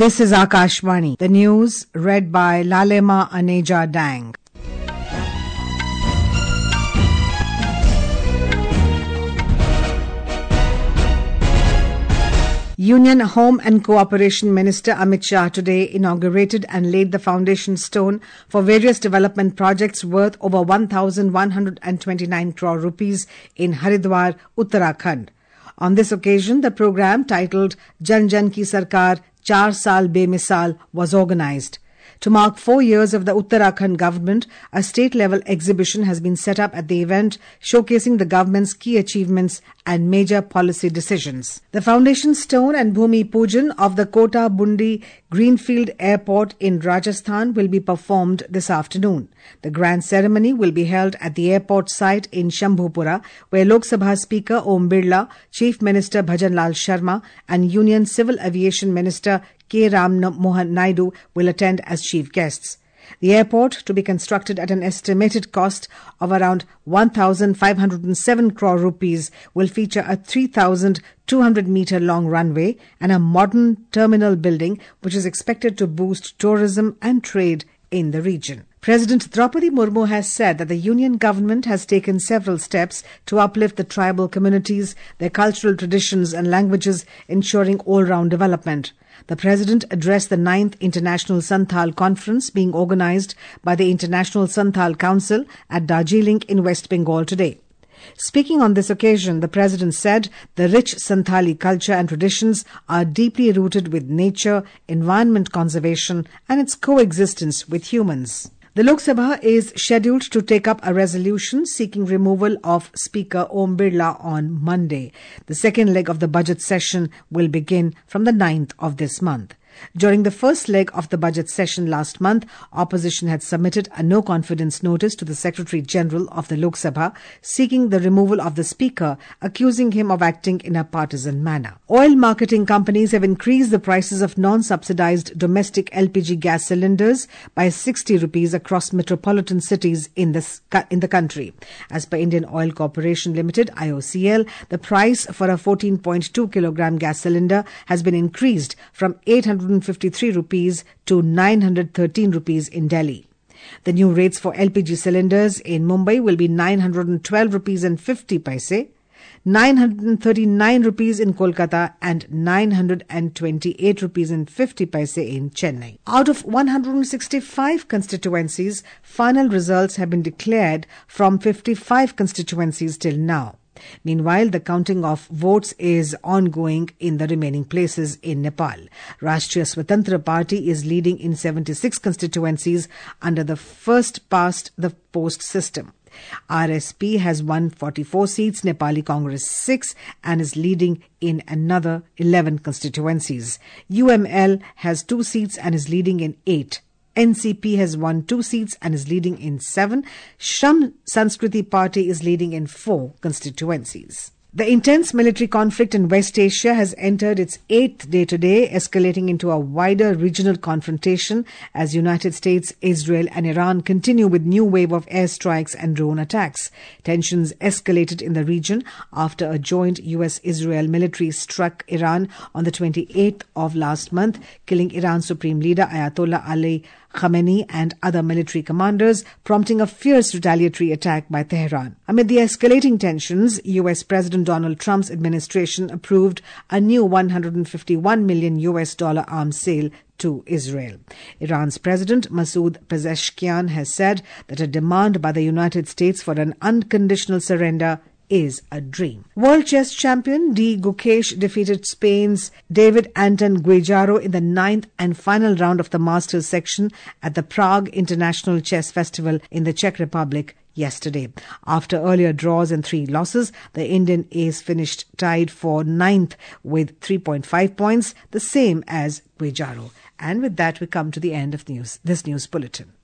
This is Akashvani. The news read by Lalema Aneja Dang. Union Home and Cooperation Minister Amit Shah today inaugurated and laid the foundation stone for various development projects worth over 1,129 crore rupees in Haridwar, Uttarakhand. On this occasion, the program titled Jan Jan Ki Sarkar 4 Saal Bemisal was organized. To mark 4 years of the Uttarakhand government, a state-level exhibition has been set up at the event, showcasing the government's key achievements and major policy decisions. The foundation stone and Bhumi Pujan of the Kota Bundi Greenfield Airport in Rajasthan will be performed this afternoon. The grand ceremony will be held at the airport site in Shambhupura, where Lok Sabha Speaker Om Birla, Chief Minister Bhajan Lal Sharma and Union Civil Aviation Minister K. Ram Mohan Naidu will attend as chief guests. The airport, to be constructed at an estimated cost of around 1,507 crore rupees, will feature a 3,200-meter long runway and a modern terminal building which is expected to boost tourism and trade in the region. President Draupadi Murmu has said that the union government has taken several steps to uplift the tribal communities, their cultural traditions and languages, ensuring all-round development. The President addressed the 9th International Santhal Conference being organized by the International Santhal Council at Darjeeling in West Bengal today. Speaking on this occasion, the President said the rich Santhali culture and traditions are deeply rooted with nature, environment conservation and its coexistence with humans. The Lok Sabha is scheduled to take up a resolution seeking removal of Speaker Om Birla on Monday. The second leg of the budget session will begin from the 9th of this month. During the first leg of the budget session last month, opposition had submitted a no-confidence notice to the Secretary-General of the Lok Sabha seeking the removal of the Speaker, accusing him of acting in a partisan manner. Oil marketing companies have increased the prices of non-subsidized domestic LPG gas cylinders by 60 rupees across metropolitan cities in the country. As per Indian Oil Corporation Limited, IOCL, the price for a 14.2 kilogram gas cylinder has been increased from 853 rupees to 913 rupees in Delhi. The new rates for LPG cylinders in Mumbai will be 912 rupees and 50 paise, 939 rupees in Kolkata and 928 rupees and 50 paise in Chennai. Out of 165 constituencies, final results have been declared from 55 constituencies till now. Meanwhile, the counting of votes is ongoing in the remaining places in Nepal. Rashtriya Swatantra Party is leading in 76 constituencies under the first past the post system. RSP has won 44 seats, Nepali Congress 6 and is leading in another 11 constituencies. UML has 2 seats and is leading in 8. NCP has won 2 seats and is leading in 7. Sham Sanskriti Party is leading in 4 constituencies. The intense military conflict in West Asia has entered its 8th day today, escalating into a wider regional confrontation as United States, Israel and Iran continue with new wave of airstrikes and drone attacks. Tensions escalated in the region after a joint US-Israel military struck Iran on the 28th of last month, killing Iran's Supreme Leader Ayatollah Ali Khamenei and other military commanders, prompting a fierce retaliatory attack by Tehran. Amid the escalating tensions, US President Donald Trump's administration approved a new $151 million arms sale to Israel. Iran's President Masoud Pezeshkian has said that a demand by the United States for an unconditional surrender is a dream. World chess champion D. Gukesh defeated Spain's David Anton Guijaro in the 9th and final round of the Masters section at the Prague International Chess Festival in the Czech Republic yesterday. After earlier draws and 3 losses, the Indian ace finished tied for 9th with 3.5 points, the same as Guijaro. And with that, we come to the end of this news bulletin.